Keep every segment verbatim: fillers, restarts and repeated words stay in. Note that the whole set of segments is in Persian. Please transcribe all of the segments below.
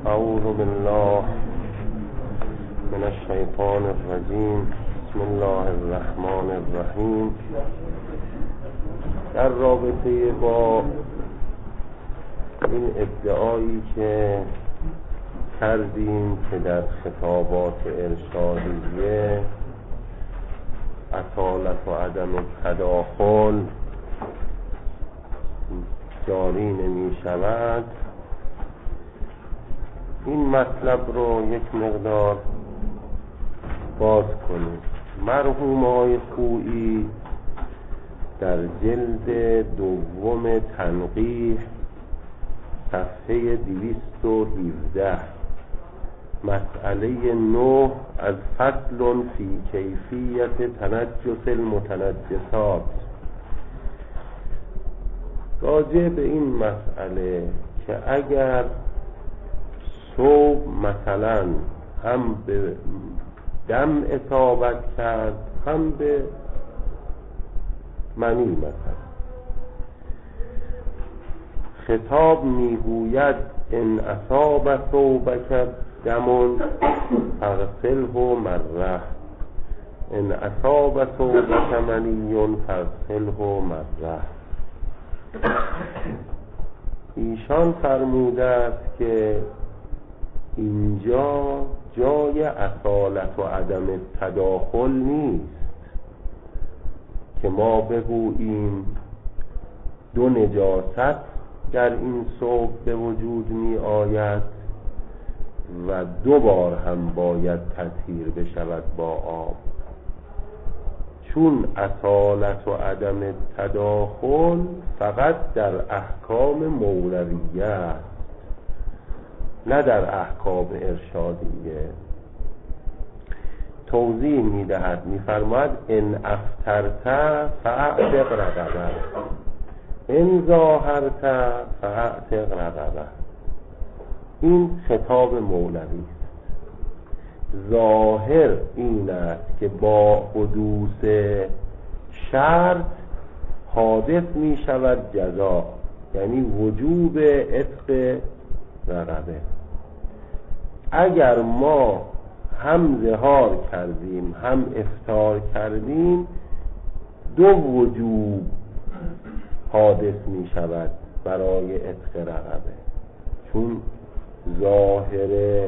اعوذ بالله من الشیطان الرجیم. بسم الله الرحمن الرحیم. در رابطه با این ادعایی که کردیم که در خطابات ارشادیه اصالت و عدم تداخل جاری نمی شود، این مطلب رو یک مقدار باز کنیم. مرحوم آقای خویی در جلد دوم تنقیح صفحه دویست و هفده مسئله نه از فصل فی کیفیت تنجس المتنجسات راجع به این مسئله که اگر صوب مثلا هم به دم اصابت کرد هم به منی، مثلا خطاب میگوید ان اصاب ثوبک دم فاغسله مره، ان اصاب ثوبک منی فاغسله مره. ایشان فرموده است که اینجا جای اصالت و عدم تداخل نیست که ما بگوییم دو نجاست در این ثوب به وجود می آید و دو بار هم باید تطهیر بشود با آب، چون اصالت و عدم تداخل فقط در احکام مورویه است، نه در احکام ارشادیه. توضیح می دهد، می فرماید ان افطرت فاعتق رقبه، ان ظاهرت فاعتق رقبه. این خطاب مولوی است. ظاهر این است که با حدوث شرط حادث می شود جزا، یعنی وجوب عتق رقبه. اگر ما هم ظهار کردیم هم افطار کردیم، دو وجوب حادث می شود برای عتق رقبه، چون ظاهر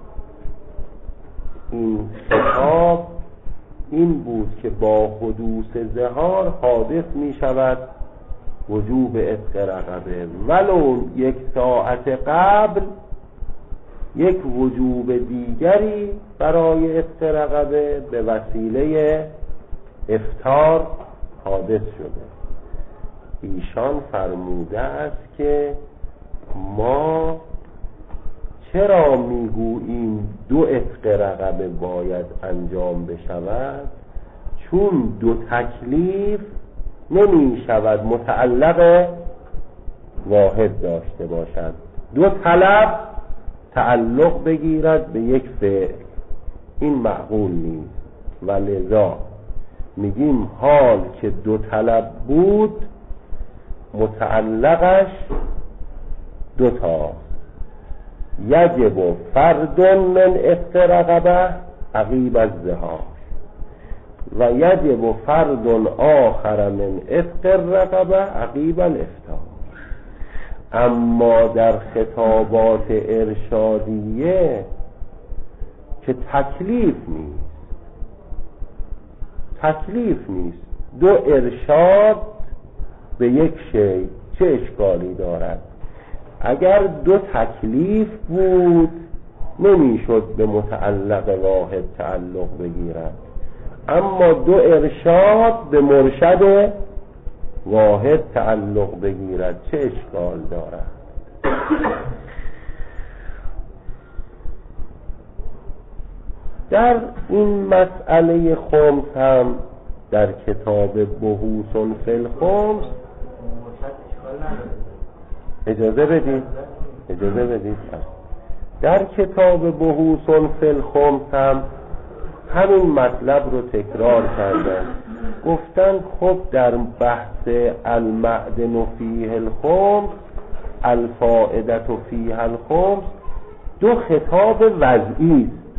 این خطاب این بود که با حدوث ظهار حادث می شود وجوب عتق رقبه، ولو یک ساعت قبل یک وجوب دیگری برای عتق رقبه به وسیله افطار حادث شده. ایشان فرموده است که ما چرا میگوییم دو عتق رقبه باید انجام بشود؟ چون دو تکلیف نمی شود متعلق واحد داشته باشد، دو طلب تعلق بگیرد به یک فعل، این معقول نیست. و لذا میگیم حال که دو طلب بود متعلقش دو تا، یجب فرد من عتق رقبه عقیب الظهار و یجب فرد آخر من عتق الرقبه عقیب الافطار. اما در خطابات ارشادیه که تکلیف نیست، تکلیف نیست، دو ارشاد به یک شی چه اشکالی دارد؟ اگر دو تکلیف بود نمیشد به متعلق واحد تعلق بگیرد، اما دو ارشاد به مرشد واحد تعلق بگیرد چه اشکال دارد؟ در این مسئله خمس هم در کتاب بحوث فی الخمس اجازه بدید اجازه بدید در کتاب بحوث فی الخمس هم همین مطلب رو تکرار کردن. گفتن خب در بحث المعدن فیه الخمس الفائدة فیه الخمس دو خطاب وضعی است،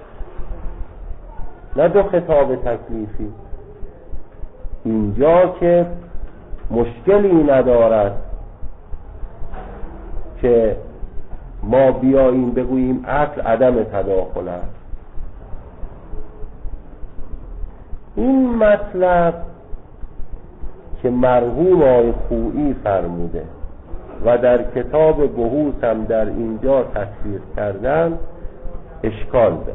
نه دو خطاب تکلیفی. اینجا که مشکلی ندارد که ما بیاییم بگوییم اصل عدم تداخل است. این مطلب که مرحوم آقای خویی فرموده و در کتاب بحوث هم در اینجا تصویر کردن اشکال داره.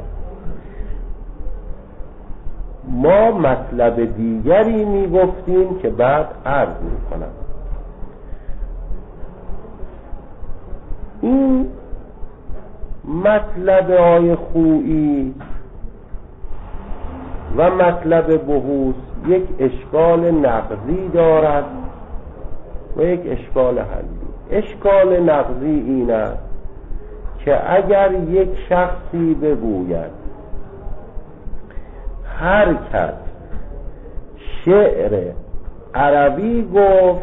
ما مطلب دیگری می گفتیم که بعد عرض می کنم. این مطلب آقای خویی و مطلب بحوث یک اشکال نقضی دارد و یک اشکال حلی. اشکال نقضی این است که اگر یک شخصی بگوید هر کس شعر عربی گفت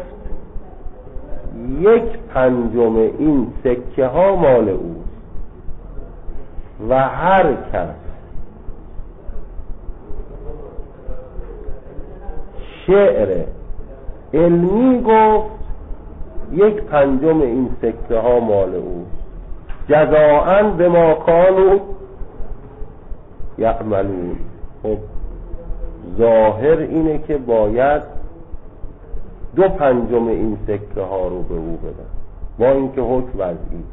یک پنجم این سکه ها مال اوست و هر کس شعر علمی گفت یک پنجم این سکه ها مال اوست، جزاءً بما کانوا یعملون. خب ظاهر اینه که باید دو پنجم این سکه ها رو به او بدن، با اینکه حکم وضعی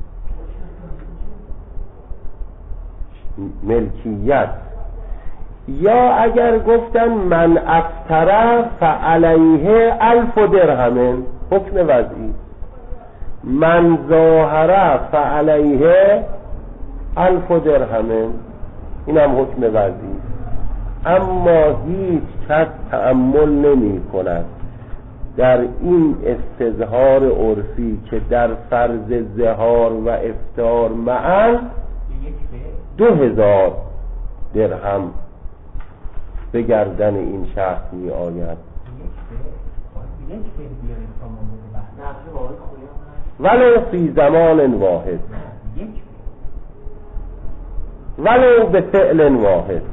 ملکیت. یا اگر گفتن من افتره فعلیه الف درهم، حکم وضعی. من ظاهره فعلیه الف درهم، این هم حکم وضعی. اما هیچ کس تأمل نمی کند در این استظهار عرفی که در فرض ظهار و افطار معا دو هزار درهم به گردن این شخص می آید. ولو فی زمان واحد، ولو به فعل واحد.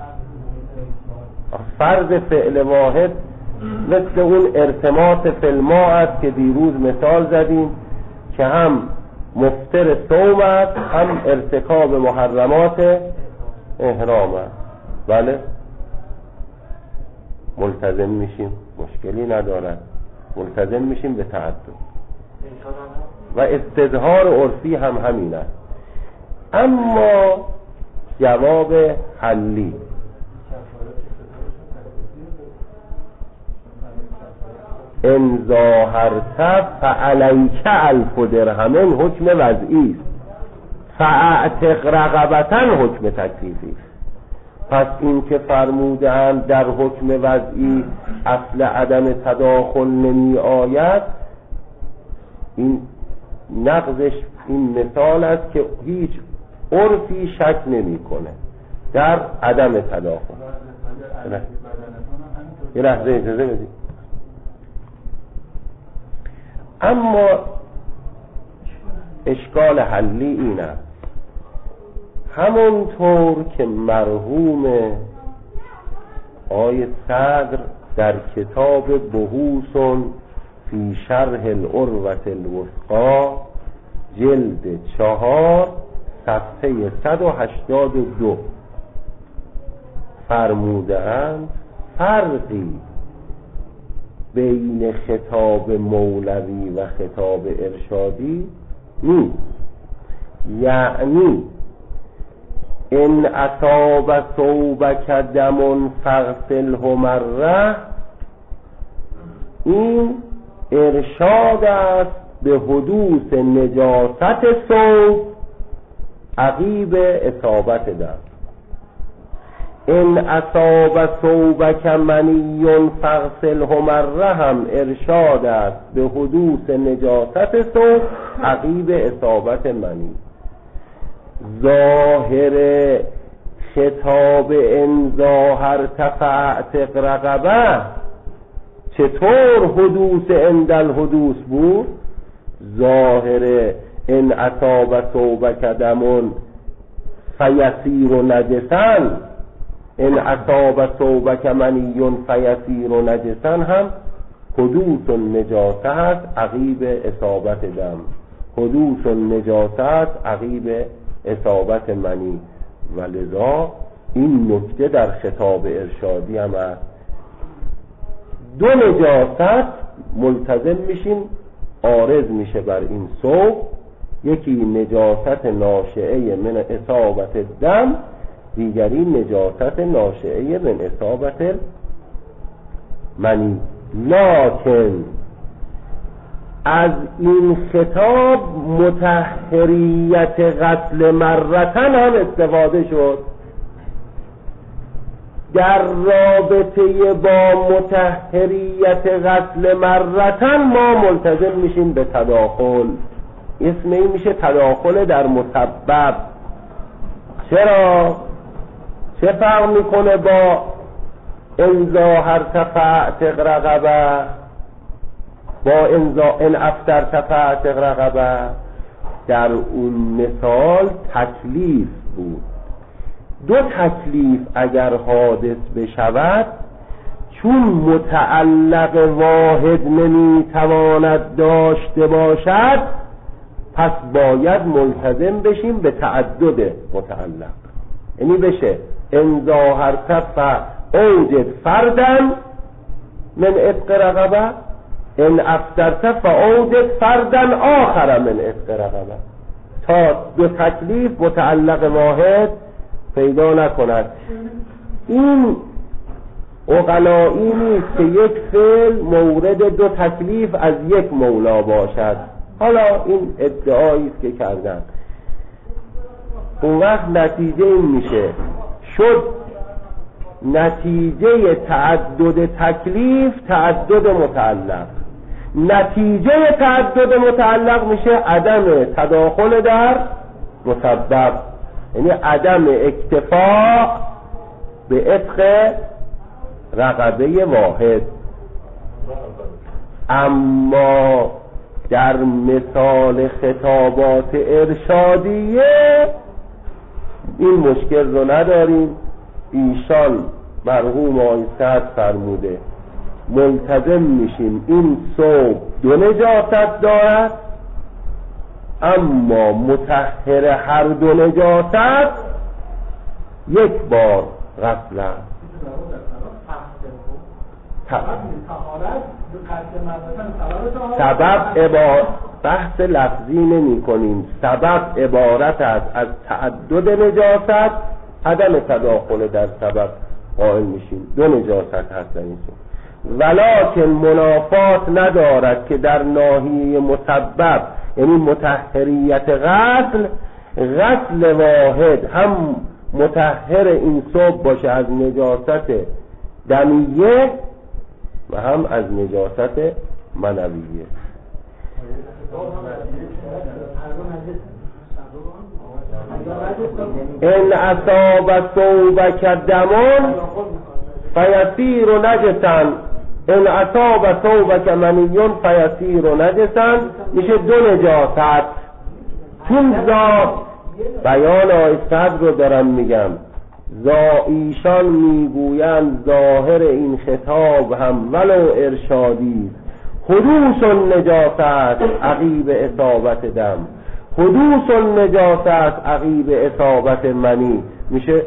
فرض فعل واحد مثل اون ارتماس فلما است که دیروز مثال زدیم که هم مفطر صوم است هم ارتکاب محرمات احرام است. بله ملتزم میشیم، مشکلی ندارد، ملتزم میشیم به تعدد و استظهار عرفی هم همین است. اما جواب حلی ان ظاهرت فعلیک الف درهم حکم وضعی است، فاعتق رقبة حکم تکلیفی. پس این که فرمودند در حکم وضعی اصل عدم تداخل نمی آید، این نقضش این مثال است که هیچ عرفی شک نمی کنه در عدم تداخل. یه لحظه اجازه بدید. اما اشکال حلی این است، همونطور که مرحوم آقای صدر در کتاب بحوث فی شرح العروة الوثقی جلد چهار صفحه صد و هشتاد و دو فرمودند فرقی بین خطاب مولوی و خطاب ارشادی نیست. یعنی ان اصاب ثوبک دم فاغسله مره، این ارشاد است به حدوث نجاست ثوب عقیب اصابت دم. ان اصاب ثوبک منی فاغسله مره هم ارشاد است به حدوث نجاست ثوب عقیب اصابت منی. ظاهر خطاب ان ظاهرت فاعتق رقبه چطور حدوث عند الحدوث بود؟ ظاهر ان اصاب ثوبک دم فیسیر نجسا، ان اصاب ثوبک منی فیسیر نجسا هم حدوث نجاسه است عقیب اصابت دم، حدوث نجاسه است عقیب اصابت منی. و لذا این نکته در خطاب ارشادی هم است. دو نجاست ملتزم میشیم عارض میشه بر این ثوب، یکی نجاست ناشئه من اصابت دم، دیگری نجاست ناشئه من اصابت منی. لکن از این خطاب مطهریت غسل مرتن هم استفاده شد. در رابطه با مطهریت غسل مرتن ما ملتزم میشیم به تداخل. اسم این میشه تداخل در مسبب. چرا؟ چه فرق میکنه با انزا هر تفعت رقبه با انزا ان افتر تفعت رقبه؟ در اون مثال تکلیف بود. دو تکلیف اگر حادث بشود چون متعلق واحد نمیتواند داشته باشد پس باید ملتزم بشیم به تعدد متعلق. یعنی بشه ان ظاهرت فاوجد فردا من عتق رقبه، ان افترت فاوجد فردا آخر من عتق رقبه، تا دو تکلیف متعلق واحد پیدا نکند. این عقلایی نیست که یک فعل مورد دو تکلیف از یک مولا باشد. حالا این ادعایی است که کردن. اون وقت نتیجه این میشه شد نتیجه تعدد تکلیف تعدد متعلق، نتیجه تعدد متعلق میشه عدم تداخل در مسبب، یعنی عدم اکتفا به عتق رقبه واحد. اما در مثال خطابات ارشادیه این مشکل رو نداریم. ایشان مرحوم آقای سعد فرموده ملتزم میشیم این ثوب دو نجاست دارد، اما مطهر هر دو نجاست یک بار غسل است. سبب عبارت بحث لفظی نمی کنیم، سبب عبارت است از تعدد نجاست، عدم تداخل در سبب قائل میشیم. دو نجاست هست این سو، ولکن منافات ندارد که در ناحیه مسبب یعنی مطهریت غسل، غسل واحد هم مطهر این ثوب باشه از نجاست دمیه و هم از نجاست منویه. ان اصاب ثوبک دم فیسیر نجسا، ان اصاب ثوبک منی فیسیر نجسا، میشه دو نجاست. چون ذات بیان آیستد رو دارم میگم، ایشان میگویند ظاهر این خطاب هم ولو ارشادی حدوث نجاست عقیب اصابت دم، حدوث نجاست عقیب اصابت منی. میشه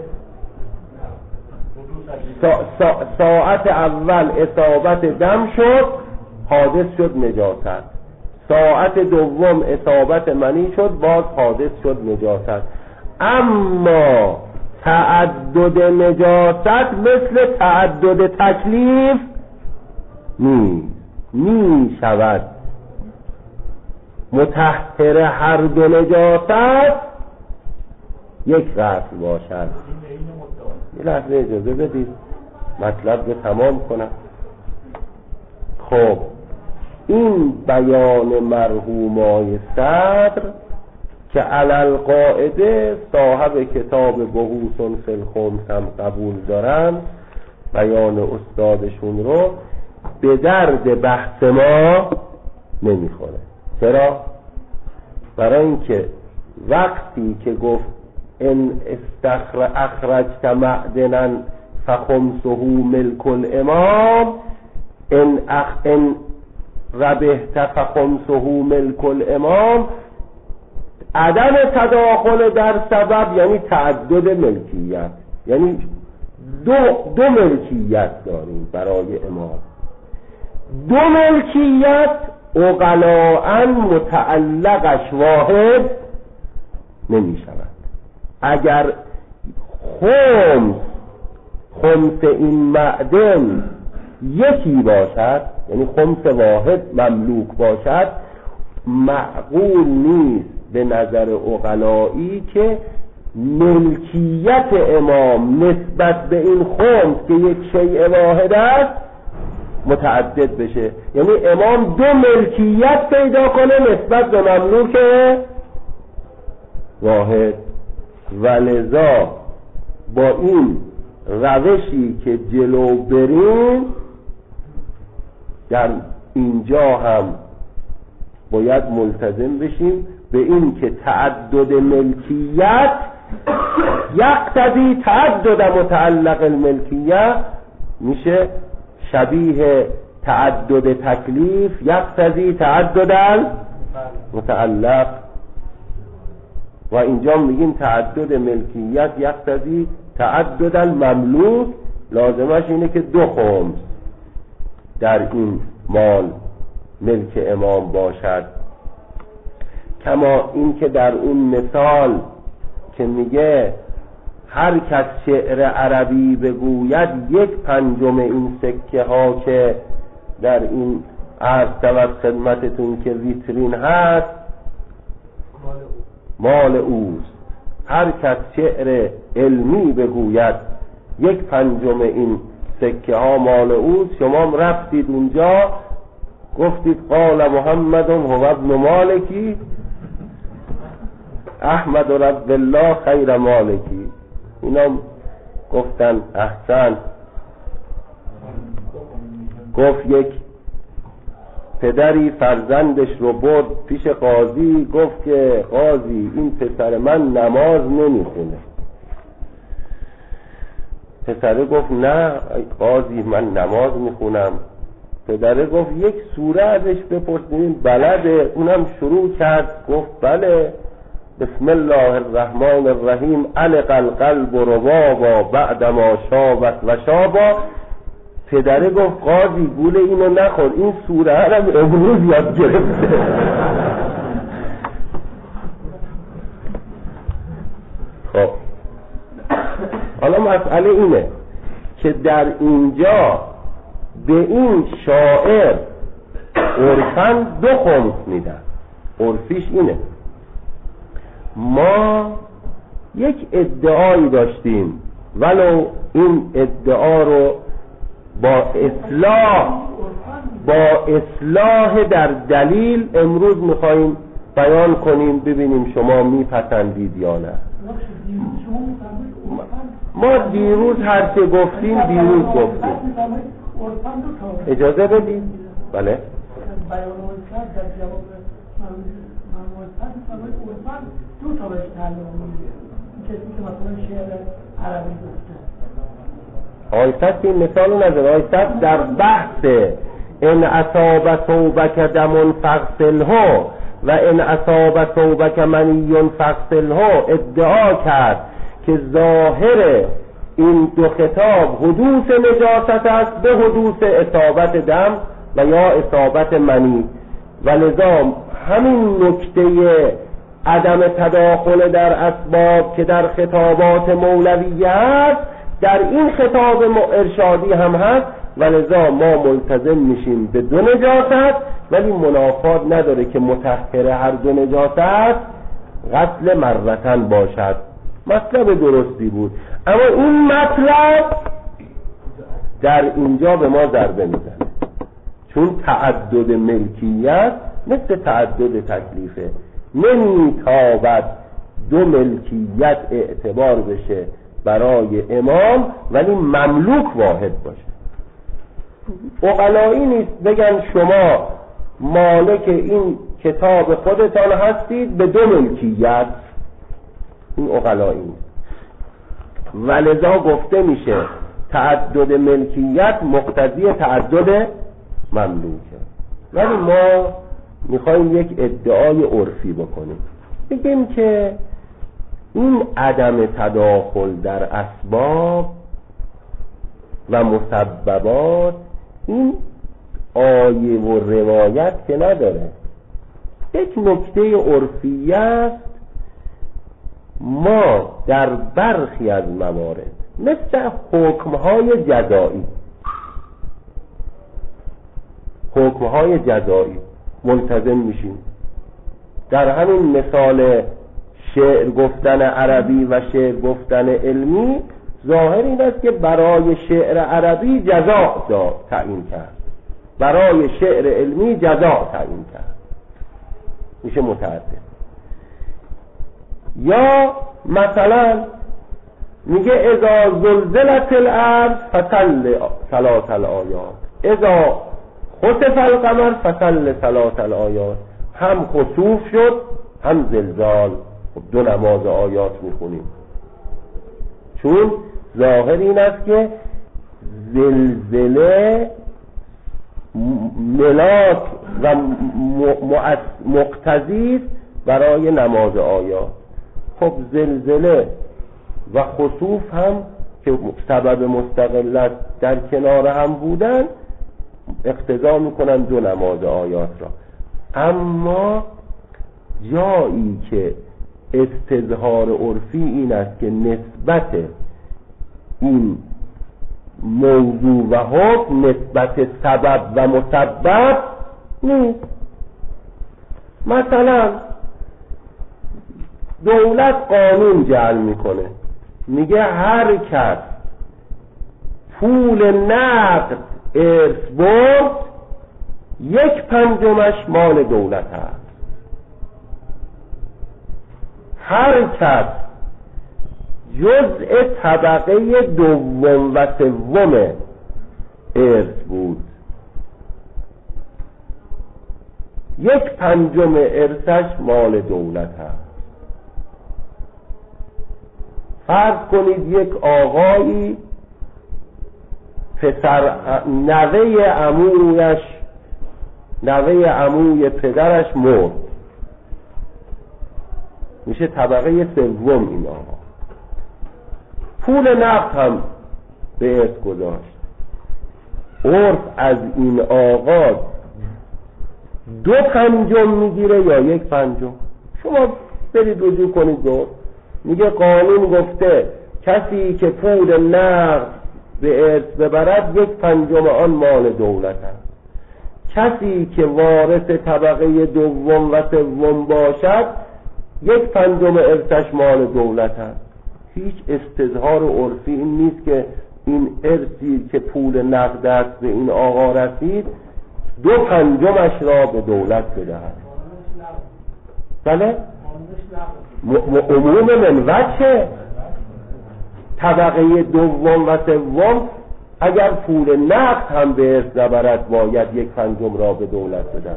سا سا ساعت اول اصابت دم شد حادث شد نجاست، ساعت دوم اصابت منی شد باز حادث شد نجاست. اما تعدد نجاست مثل تعدد تکلیف نیست، می شود مطهر هر دو نجاست یک غسل باشد. یه لحظه اجازه بدید مطلب رو تمام کنم. خب این بیان مرحومای صدر که علل قاعده صاحب کتاب بحوث فی الخمس هم قبول دارن، بیان استادشون رو به درد بحث ما نمیخوره. چرا؟ برای اینکه وقتی که گفت ان استخر اخرجت معدنا فخمسه ملک الامام، ان اخ ان ربحت فخمسه ملک الامام، عدم تداخل در سبب یعنی تعدد ملکیت، یعنی دو دو ملکیت داریم برای امام. دو ملکیت عقلاء متعلقش واحد نمی شود. اگر خمس خمس این معدن یکی باشد، یعنی خمس واحد مملوک باشد، معقول نیست به نظر عقلایی که ملکیت امام نسبت به این خمس که یک شیء واحد است متعدد بشه. یعنی امام دو ملکیت پیدا کنه نسبت به مملوک واحد. ولذا با این روشی که جلو بریم در اینجا هم باید ملتزم بشیم به این که تعدد ملکیت یقتضی تعدد متعلق الملکیه میشه شبیه تعدد تکلیف یقتضی تعدد متعلق، و اینجا میگیم تعدد ملکیت یقتضی تعدد المملوک، لازمش اینه که دو خمس در این مال ملک امام باشد. کما این که در اون مثال که میگه هر کس شعر عربی بگوید یک پنجم این سکه ها که در این عرض شود خدمتتون که ویترین هست مال اوست. هر کس شعر علمی بگوید یک پنجم این سکه ها مال اوست. شما رفتید اونجا گفتید قال محمد هو ابن مالکی احمد رب الله خیر مالکی، اینا گفتن احسن. گفت یک پدری فرزندش رو برد پیش قاضی، گفت که قاضی این پسر من نماز نمیخونه. پسره گفت نه قاضی من نماز میخونم. پدره گفت یک سوره ازش بپرسید بلده؟ اونم شروع کرد گفت بله بسم الله الرحمن الرحیم علق القلب ربابا بعد ما شابت و شابا. پدره گفت قاضی گول اینو نخور، این سوره هم امروز یاد گرفته. خب حالا مسئله اینه که در اینجا به این شاعر عرفاً دو خمس میدن. عرفیش اینه ما یک ادعایی داشتیم ولو این ادعا رو با اصلاح با اصلاح در دلیل امروز میخواییم بیان کنیم ببینیم شما میپسندید یا نه. ما دیروز هر چه گفتیم دیروز گفتیم. اجازه بدید. بله دو تا بهش تعلق میده. کسی که مثلا شعر عربی گفته آیت این مثال نظر آیت در بحث ان اصاب ثوبک دم فغسله و ان اصاب ثوبک منی فغسله ادعا کرد که ظاهر این دو خطاب حدوث نجاست است به حدوث اصابت دم و یا اصابت منی، ولذا همین نکته عدم تداخل در اسباب که در خطابات مولویه است در این خطاب ارشادی هم هست، ولذا ما ملتزم میشیم به دو نجاست، ولی منافات نداره که مطهر هر دو نجاست غسل مرتن باشد. مطلب درستی بود، اما این مطلب در اینجا به ما ضربه میزنه، چون تعدد ملکیت مثل تعدد تکلیفه، نمیتابد دو ملکیت اعتبار بشه برای امام ولی مملوک واحد باشه. عقلایی نیست بگن شما مالک این کتاب خودتان هستید به دو ملکیت. این عقلایی و لذا گفته میشه تعدد ملکیت مقتضی تعدد مملوکه. ولی ما میخوایم یک ادعای عرفی بکنیم، بگیم که این عدم تداخل در اسباب و مسببات این آیه و روایت که نداره. یک نکته عرفی است ما در برخی از موارد مثل حکمهای جزایی حکمهای جزایی ملتزم میشیم. در همین مثال شعر گفتن عربی و شعر گفتن علمی ظاهر این است که برای شعر عربی جزا تعیین کرد، برای شعر علمی جزا تعیین کرد، میشه متعدد. یا مثلا میگه اذا زلزلت الارض فصل ثلاث الآیات، اذا خسف القمر فصل ثلاث الآیات. هم خسوف شد هم زلزال، دو نماز آیات میخونیم، چون ظاهر این است که زلزله ملاک و مقتضی برای نماز آیات. خب زلزله و خسوف هم که سبب مستقل در کنار هم بودن اقتضا میکنن دو نماز آیات را. اما جایی که استظهار عرفی این است که نسبت این موضوع و حکم نسبت سبب و مسبب نیست. مثلا دولت قانون جعل میکنه، میگه هر کس پول نقد ارث برد یک پنجمش مال دولت است. هر کس جزء طبقه دوم و سوم ارث بود یک پنجم ارثش مال دولت است. فرض کنید یک آقایی پسر نوه عمویش نوه عموی پدرش مرد، میشه طبقه سوم این آقا. پول نقد هم به ارث گذاشت. عرف از این آقا دو پنجم میگیره یا یک پنجم؟ شما برید رجوع کنید دو. میگه قانون گفته کسی که پول نقد به ارث ببرد یک پنجم آن مال دولت است. کسی که وارث طبقه دوم و سوم باشد یک پنجم ارثش مال دولت است. هیچ استظهار عرفی این نیست که این ارثی که پول نقد است به این آقا رسید دو پنجمش را به دولت بدهد. بله؟ عموم من وجه طبقه دوم و سوم اگر پول نقد هم به ارث نبرد باید یک پنجم را به دولت بدهد.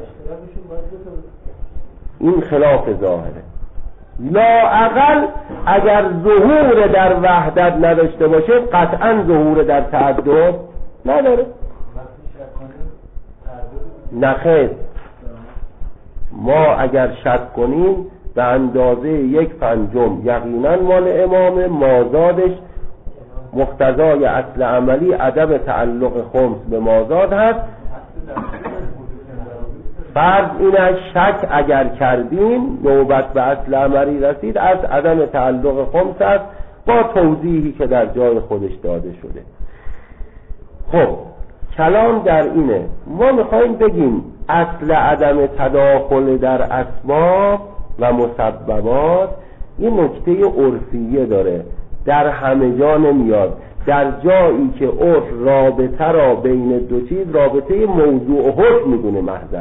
این خلاف ظاهره. لااقل اگر ظهور در وحدت نداشته باشه قطعا ظهور در تعدد نداره. نخیر، ما اگر شک کنیم به اندازه یک پنجم یقینا مال امام، مازادش مقتضای اصل عملی عدم تعلق خمس به مازاد هست. فرض اینه شک اگر کردیم نوبت به اصل عملی رسید از عدم تعلق خمس است با توضیحی که در جای خودش داده شده. خب کلام در اینه، ما میخوایم بگیم اصل عدم تداخل در اسباب و مسببات این نکته عرفیه داره، در همه جا نمیاد. در جایی که عرف رابطه را بین دو چیز رابطه موضوع و حکم میدونه محضر.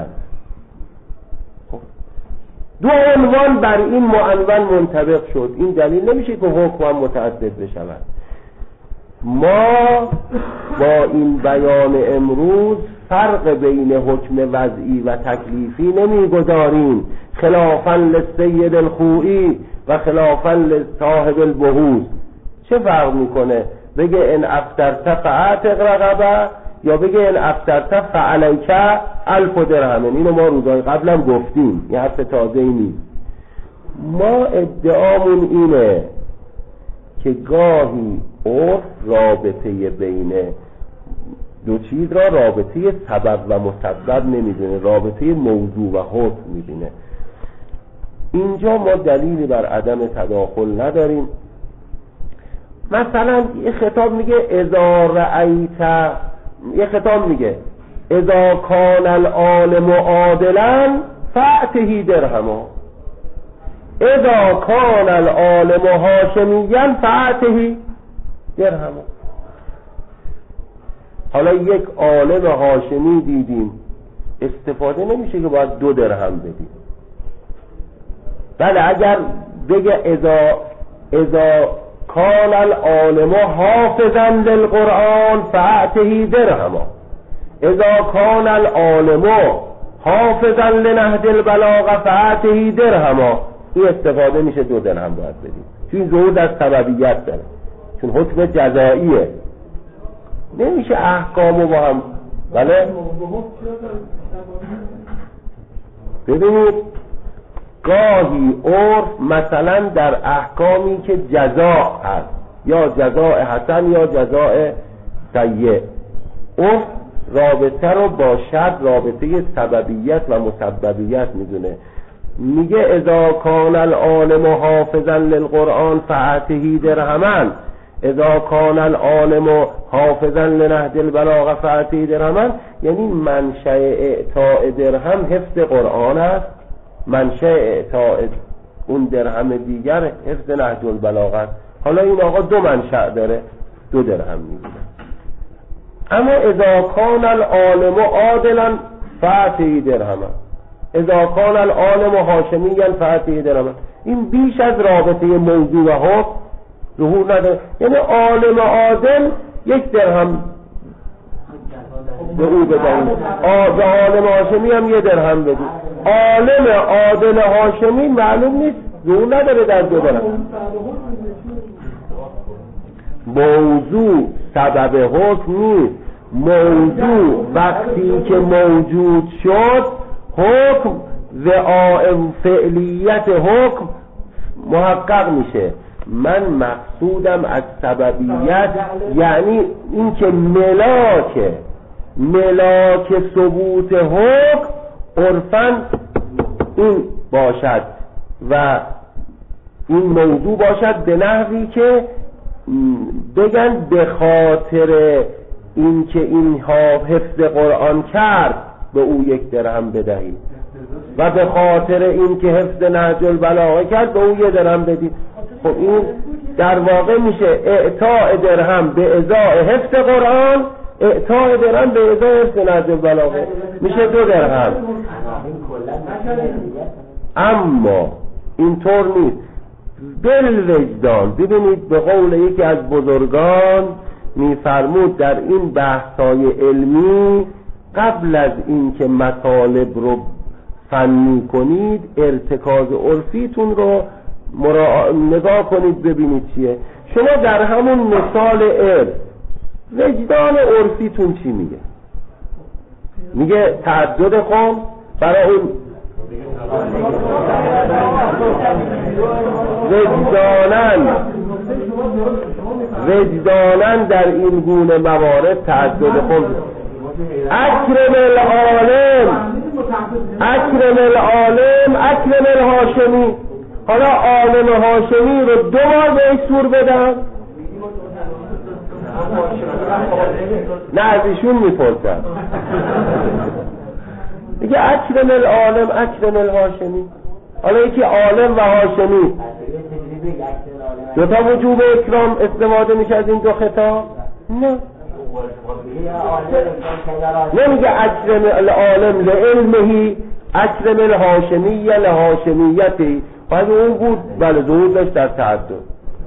دو عنوان بر این معنون منطبق شد، این دلیل نمیشه که حکم هم متعدد بشود. ما با این بیان امروز فرق بین حکم وضعی و تکلیفی نمیگذاریم خلافاً للسید الخوئی و خلافاً لصاحب البحوث. چه فرق میکنه بگه ان افطرت فاعتق رقبه یا بگه ان افطرت فعلیک الف درهم؟ اینو ما روزهای قبلم گفتیم، یه حرف تازه ای نیست. ما ادعامون اینه که گاهی عرف رابطه بین دو چیز را رابطه سبب و مسبب نمیدونه، رابطه موضوع و حکم میبینه. اینجا ما دلیلی بر عدم تداخل نداریم. مثلا یه خطاب میگه اذا رأیت، یه خطاب میگه اذا کان العالم عادلا فاعته درهما، اذا کان العالم هاشمیا فاعته درهما. حالا یک عالم هاشمی دیدیم، استفاده نمیشه که باید دو درهم بدیم. بله اگر بگه اذا اذا کان العالم حافظا للقرآن فاعته درهما، اذا کان العالم حافظا لنهج البلاغه فاعته درهما، این استفاده میشه دو درهم باید بدیم، چون ظهور در سببیت داره، چون حکم جزائیه، نمیشه احکامو با هم. بله ببینید گاهی عرف مثلا در احکامی که جزا هست، یا جزاء حسن یا جزاء سیء، عرف رابطه رو با شرط رابطه سببیت و مسببیت میدونه. میگه اذا کان العالم حافظا للقرآن فاعته درهما، اذا کان العالم حافظا لنهج البلاغه فاعته درهما، یعنی منشأ اعطاء درهم حفظ قرآن است، منشأ اعطاء اون درهم دیگر حفظ نهج البلاغه. حالا این آقا دو منشأ داره، دو درهم میگیره. اما اذا کان العالم عادلا فاعته درهما، اذا کان العالم هاشمیا فاعته درهما، این بیش از رابطه موضوع و حکم ظهور نداره. یعنی عالم عادل یک درهم به او بدهید، به عالم هاشمی هم یه درهم بدید. عالم عادل هاشمی معلوم نیست، ظهور نداره در دو درهم. موضوع سبب حکم نیست، موضوع وقتی که موجود شد حکم و فعلیت حکم محقق میشه. من مقصودم از سببیت یعنی این که ملاک ملاک ثبوت حکم عرفاً این باشد و این موضوع باشد به نحوی که بگن به خاطر این که اینها حفظ قرآن کرد به او یک درهم بدهید و به خاطر این که حفظ نهج البلاغه کرد به او یک درهم بدید. خب این در واقع میشه اعطاء درهم به ازای حفظ قرآن، اعطاء درهم به ازای حفظ نهج البلاغه، میشه دو درهم. اما اینطور نیست. بالوجدان، ببینید به قول یکی از بزرگان میفرمود در این بحث‌های علمی قبل از اینکه مطالب رو فنی کنید ارتکاز عرفیتون رو مرا... نگاه کنید ببینید چیه. شما در همون مثال علم وجدان عرفیتون چی میگه؟ میگه تعدد قوم برای اون وجدانن وجدانن در این گونه موارد تعدد قوم. اکرم العالم اکرم العالم اکرم الهاشمی. حالا عالم هاشمی رو دو بار بهش سور بدم؟ نه از ایشون میپرسم. دیگه اکرم العالم اکرم الهاشمی. حالا یکی عالم و هاشمی دو تا وجوب اکرام استفاده میشه از این دو خطاب؟ نه، نمیگه اکرم العالم لعلمهی اکرم الهاشمی لهاشمیتی. باید اون بود بله ظهور داشت در تعدد.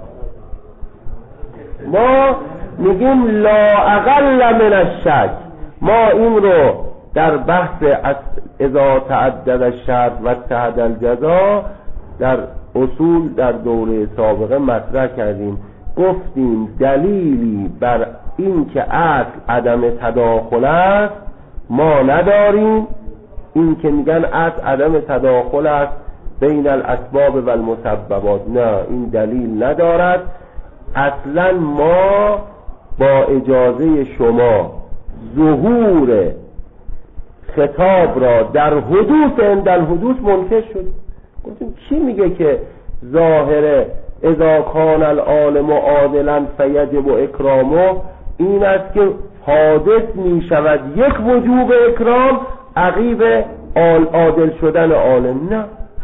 ما میگیم لا اقل من الشک ما این رو در بحث اذا تعدد الشرط و اتحد الجزا در اصول در دوره سابقه مطرح کردیم. گفتیم دلیلی بر این که اصل عدم تداخل است ما نداریم. این که میگن اصل عدم تداخل است بین الاسباب و المسببات، نه، این دلیل ندارد. اصلا ما با اجازه شما ظهور خطاب را در حدوث عند الحدوث منکر شد. گفتیم کی میگه که ظاهر اذا کان العالم عادلا فیجب اکرامه این است که حادث میشود یک وجوب اکرام عقیب عادل شدن عالم؟ نه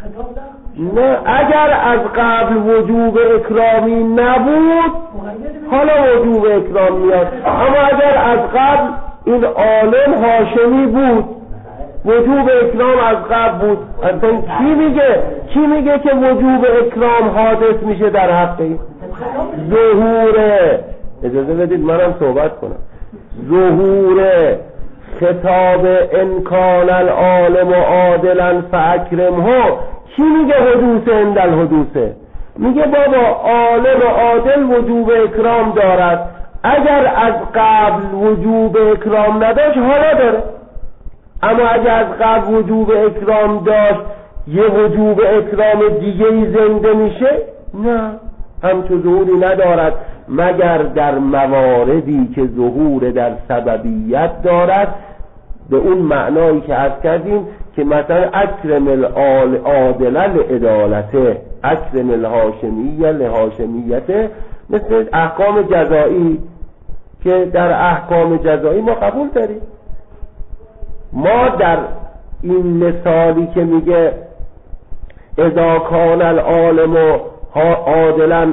نه، اگر از قبل وجوب اکرامی نبود حالا وجوب اکرام میاد، اما اگر از قبل این عالم هاشمی بود وجوب اکرام از قبل بود، اصلا کی میگه کی میگه که وجوب اکرام حادث میشه در حق این ظهور؟ اجازه بدید منم صحبت کنم. ظهور خطاب انکان العالم عادلا فاکرمه کی میگه حدوث عند الحدوثه؟ میگه بابا عالم عادل وجوب اکرام دارد، اگر از قبل وجوب اکرام نداشت حالا داره، اما اگر از قبل وجوب اکرام داشت یه وجوب اکرام دیگه ای زنده میشه؟ نه، همچون ظهوری ندارد مگر در مواردی که ظهور در سببیت دارد، به اون معنایی که عرض کردیم که مثلا اکرم العادل لعدالته، اکرم الهاشمیه لهاشمیته، مثل احکام جزایی که در احکام جزایی ما قبول داریم. ما در این مثالی که میگه اذا کان العالم عادلا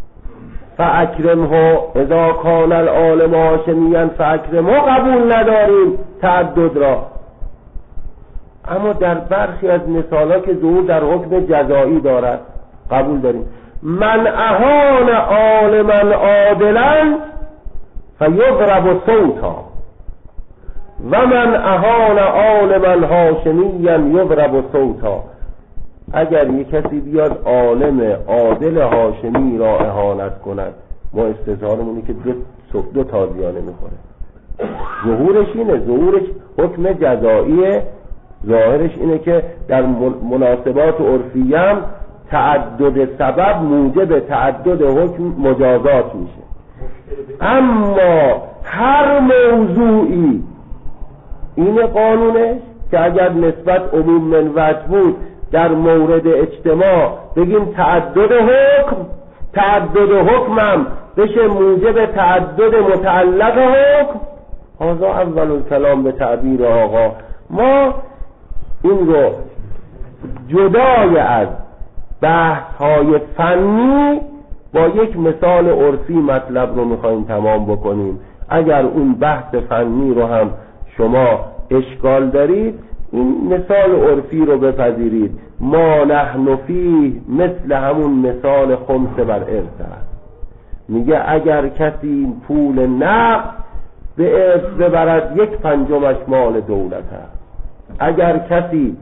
فاکرمه اذا کان العالم هاشمیا فاکرمه قبول نداریم تعدد را، اما در برخی از مثالا که ظهور در حکم جزایی دارد قبول داریم. من اهان عالما عادلا فیضرب صوتا و من اهان عالما هاشمیا یضرب صوتا. اگر یک کسی بیاد عالم عادل هاشمی را اهانت کند ما استظهارمونی که دو, دو تازیانه میخوره. ظهورش اینه، ظهورش حکم جزاییه، ظاهرش اینه که در مناسبات عرفی هم تعدد سبب موجب تعدد حکم مجازات میشه. اما هر موضوعی این قانونش که اگر نسبت عموم من وجه بود در مورد اجتماع بگیم تعدد حکم، تعدد حکمم بشه موجب تعدد متعلق حکم، هذا اول الکلام به تعبیر آقا. ما این رو جدای از بحث های فنی با یک مثال عرفی مطلب رو میخواییم تمام بکنیم. اگر اون بحث فنی رو هم شما اشکال دارید این مثال عرفی رو بپذیرید. ما نحن فیه مثل همون مثال خمس بر ارث است. میگه اگر کسی پول نقد به ارث ببرد یک پنجمش مال دولت است. اگر کسی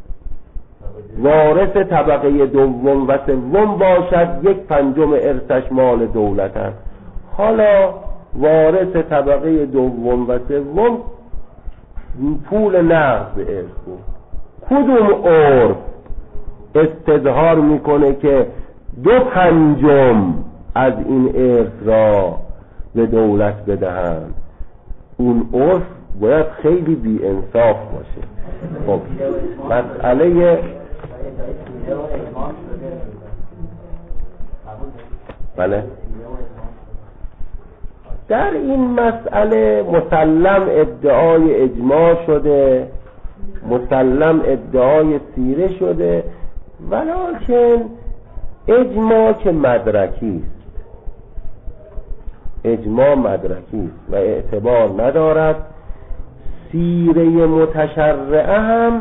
وارث طبقه دوم و سوم باشد یک پنجم ارثش مال دولت است. حالا وارث طبقه دوم و سوم پول نقد به ارث بود، کدوم عرف استظهار میکنه که دو پنجم از این ارث را به دولت بدهند؟ اون عرف باید خیلی بی انصاف باشه. خب مسئله بله در این مسئله مسلم ادعای اجماع شده، مسلم ادعای سیره شده، ولکن اجماع که مدرکی است، اجماع مدرکی است و اعتبار ندارد. سیره متشرعه هم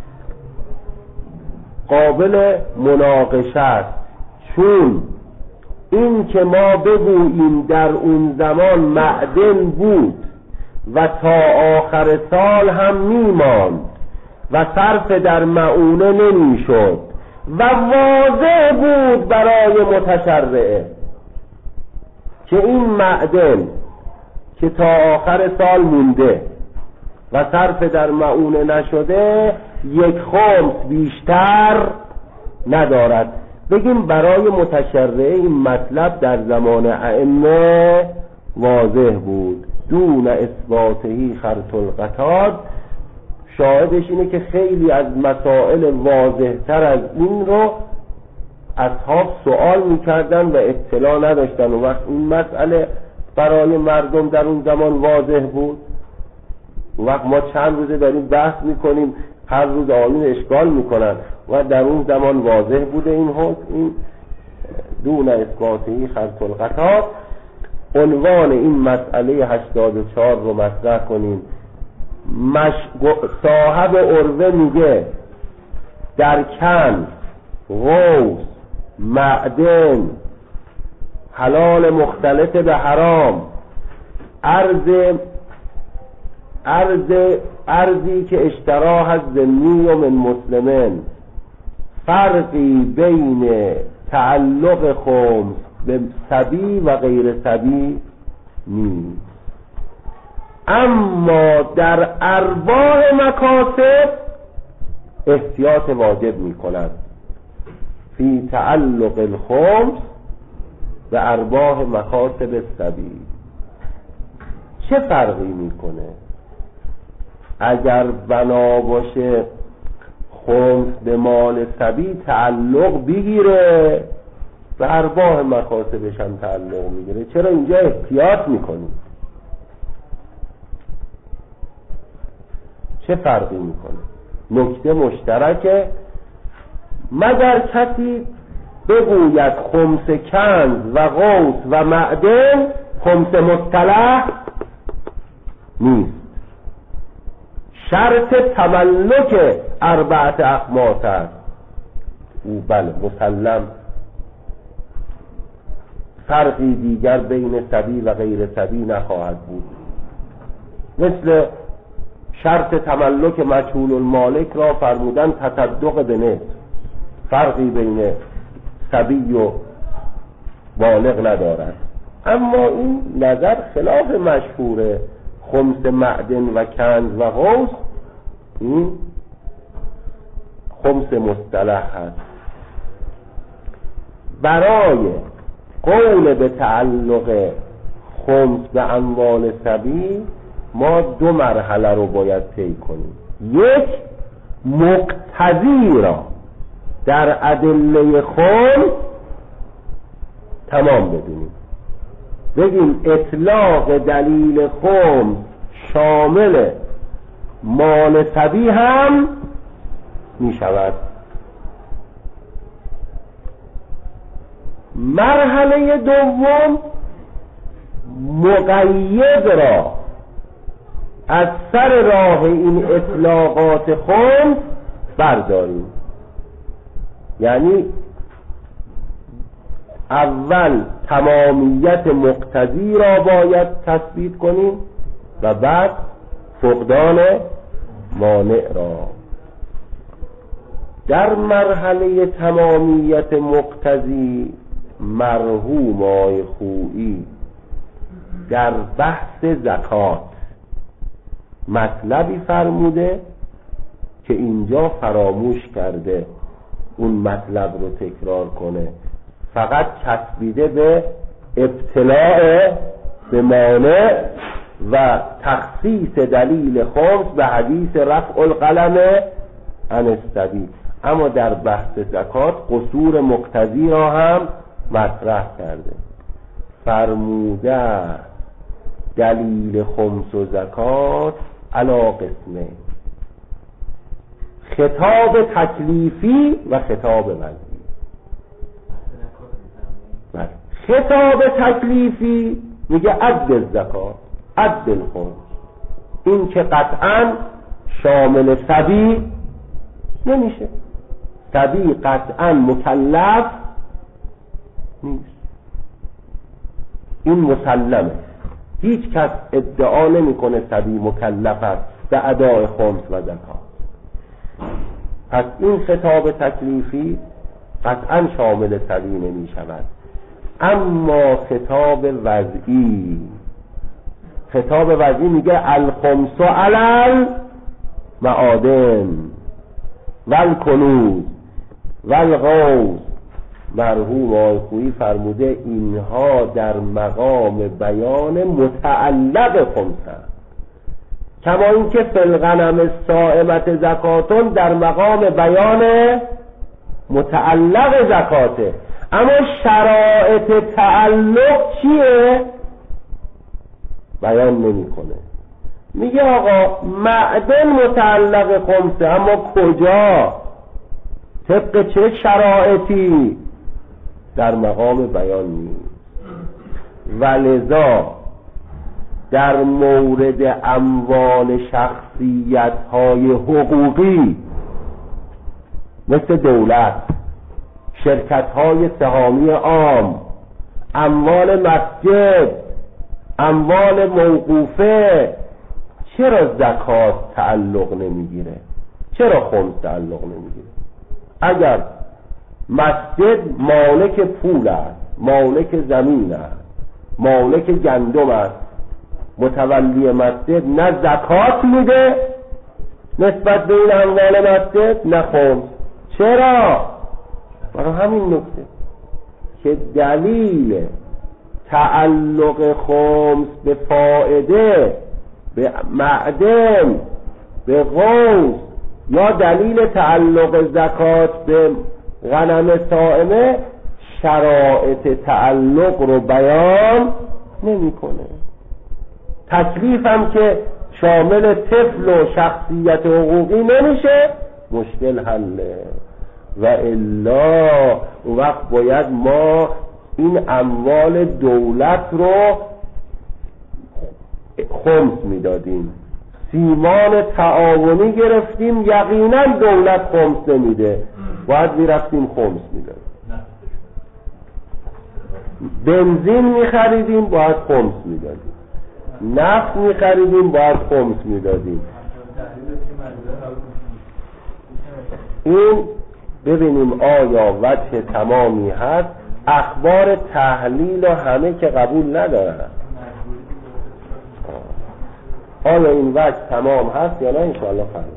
قابل مناقشه است، چون این که ما بگوییم در اون زمان معدن بود و تا آخر سال هم میماند و صرف در معونه نمیشد و واضح بود برای متشرعه که این معدن که تا آخر سال مونده و صرف در معونه نشده یک خمس بیشتر ندارد. بگیم برای متشرعه این مطلب در زمان ائمه واضح بود. دون اثباتهی خرط القطاد، شاهدش اینه که خیلی از مسائل واضح تر از این رو اصحاب سوال میکردن و اطلاع نداشتن و وقت این مسئله برای مردم در اون زمان واضح بود. وقت ما چند روزه داریم بحث میکنیم، هر روز آیون اشکال میکنن و در اون زمان واضح بوده این حکم. این دون اثباتی خرط القطاد. عنوان این مسئله هشتاد و چهار رو مطرح کنیم. مش... صاحب عروه میگه در کن، غوث، معدن، حلال مختلط به حرام، ارز ارز ارزی که اشتراه از ذمی و من مسلمین، فرقی بین تعلق خمس به صبی و غیر صبی نیست. اما در ارباح مکاسب احتیاط واجب می کند فی تعلق الخمس و ارباح مکاسب صبی. چه فرقی میکنه؟ اگر بنا باشه خمس به مال صبی تعلق بگیره و ارباح مکاسبش هم تعلق میگیره، چرا اینجا احتیاط میکنی؟ چه فرقی میکنه؟ نکته مشترکه، مگر کسی بگوید خمس کنز و غوث و معدن خمس مصطلح نیست، شرط تملک اربعت اخماس است. او بله مسلم فرقی دیگر بین صبی و غیر صبی نخواهد بود. مثل شرط تملک مجهول المالک را فرمودن تصدق به نصف، فرقی بین صبی و بالغ ندارد. اما این نظر خلاف مشهوره. خمس معدن و کنز و غوث این خمس مصطلح هست. برای قول به تعلق خمس به اموال صبی ما دو مرحله رو باید طی کنیم. یک، مقتضی را در ادله خمس تمام بدونیم، بگیم اطلاق دلیل خمس شامل مال صبی هم می شود. مرحله دوم، مقید را از سر راه این اطلاقات خمس برداریم. یعنی اول تمامیت مقتضی را باید تثبیت کنیم و بعد فقدان مانع را. در مرحله تمامیت مقتضی مرحوم آقای خویی در بحث زکات مطلبی فرموده که اینجا فراموش کرده اون مطلب رو تکرار کنه، فقط چسبیده به ابتلاع به مانع و تخصیص دلیل خمس به حدیث رفع القلم عن الصبی. اما در بحث زکات قصور مقتضی را هم مطرح کرده، فرموده دلیل خمس و زکات علی قسمه، خطاب تکلیفی و خطاب وضعی. بله، خطاب تکلیفی میگه عد الزکات، عد الخمس، این که قطعا شامل صبی نمیشه، صبی قطعا مکلف نیست، این مسلمه. هیچ کس ادعا نمیکنه سبی مکلف است به ادای خمس و زکات. پس این خطاب تکلیفی قطعا شامل سبی نمی شود. اما خطاب وضعی، خطاب وضعی میگه الخمس علی المعادن والکنوز والغوث. مرحوم آقای خویی فرموده اینها در مقام بیان متعلق خمسه، کما اینکه فی الغنم الصائمة زکاتون در مقام بیان متعلق زکاته. اما شرایط تعلق چیه؟ بیان نمی کنه. میگه آقا معدن متعلق خمسه، اما کجا؟ طبق چه شرایطی؟ در مقام بیان نیست. ولذا در مورد اموال شخصیت های حقوقی مثل دولت، شرکت های سهامی عام، اموال مسجد، اموال موقوفه، چرا زکات تعلق نمیگیره؟ چرا خمس تعلق نمیگیره؟ اگر مسجد مالک پول است، مالک زمین است، مالک گندم است، متولی مسجد نه زکات میده نسبت به این اموال مسجد نه خمس. چرا؟ برای همین نکته که دلیل تعلق خمس به فائده، به معدن، به غوث، یا دلیل تعلق زکات به غنم صائمه شرایط تعلق رو بیان نمیکنه. تکلیف هم که شامل طفل و شخصیت حقوقی نمیشه، مشکل حله. و الا اون وقت باید ما این اموال دولت رو خمس میدادیم، سیمان تعاونی گرفتیم، یقینا دولت خمس نمیده، باید میرفتیم خمس میدادیم. بنزین میخریدیم باید خمس میدادیم، نفت میخریدیم باید خمس میدادیم. این ببینیم آیا وجه تمامی هست. اخبار تحلیل و همه که قبول ندارن، آیا این وجه تمام هست یا نه؟ انشاءالله فرمایید.